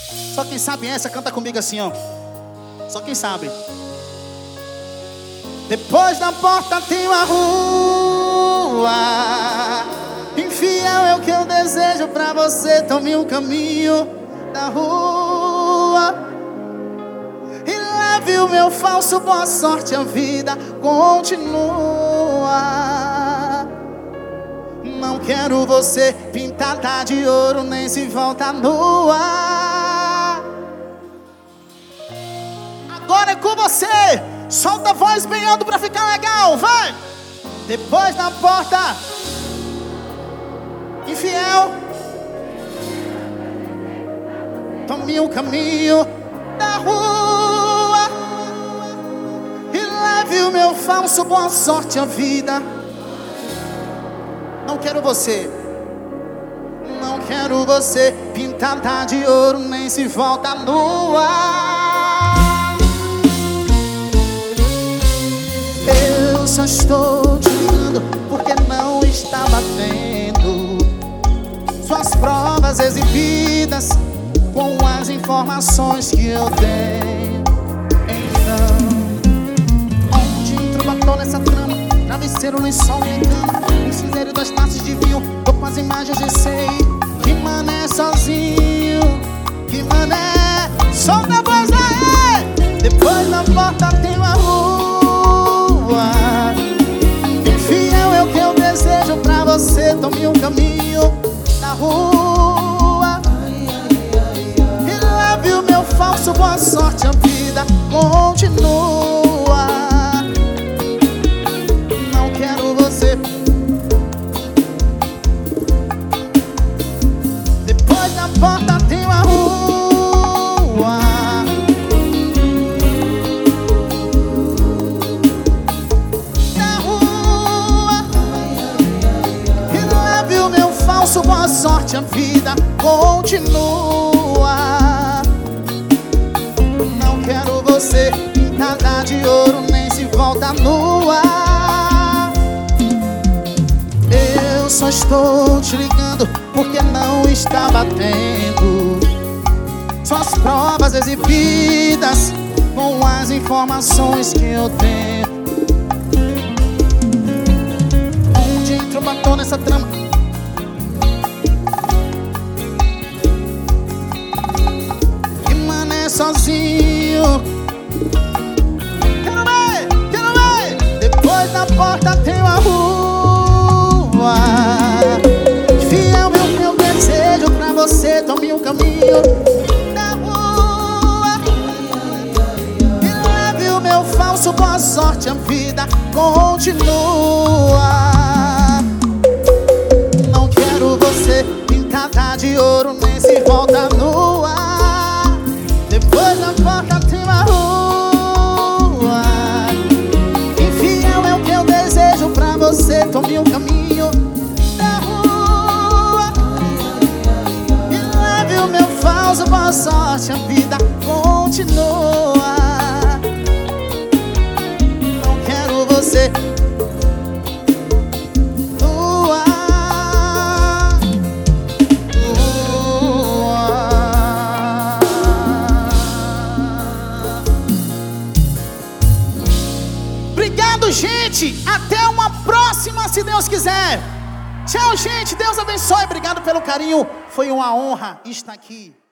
Só quem sabe essa, canta comigo assim, ó. Só quem sabe. Depois da porta tem uma rua. Infiel é o que eu desejo pra você. Tome um caminho da rua e leve o meu falso. Boa sorte, a vida continua. Não quero você pintada de ouro, nem se volta nua. Agora é com você. Solta a voz bem alto pra ficar legal, vai! Depois da porta, infiel, tome o caminho da rua e leve o meu falso. Boa sorte, a vida. Não quero você. Não quero você pintada de ouro, nem se volta nua. Eu só estou te ligando porque não está batendo suas provas exibidas com as informações que eu tenho. Então, onde entra o batom nessa trama? Travesseiro, lençol e cama, um cinzeiro, 2 taças de vinho. Tô com as imagens e sei que mané sozinho, que mané. Solta a voz aí! Depois da porta tem uma rua. Infiel é o que eu desejo pra você. Tome um caminho da rua e leve o meu falso. Boa sorte, a vida continua. Não quero você. Depois da porta tem uma rua. Boa sorte, a vida continua. Não quero você pintada de ouro, nem se volta nua. Eu só estou te ligando porque não está batendo suas provas exibidas com as informações que eu tenho. Onde entra o batom nessa trama? Sozinho. Quero ver. Depois da porta tem uma rua. Fiel é o meu desejo pra você. Tome um caminho da rua e leve o meu falso. Boa sorte, a vida continua. Não quero você pintada de ouro, nem se volta nua. Depois da porta tem uma rua. Infiel é o que eu desejo pra você. Tome um caminho da rua e leve o meu falso. Boa sorte, a vida continua. Não quero você. Obrigado, gente. Até uma próxima, se Deus quiser. Tchau, gente. Deus abençoe. Obrigado pelo carinho. Foi uma honra estar aqui.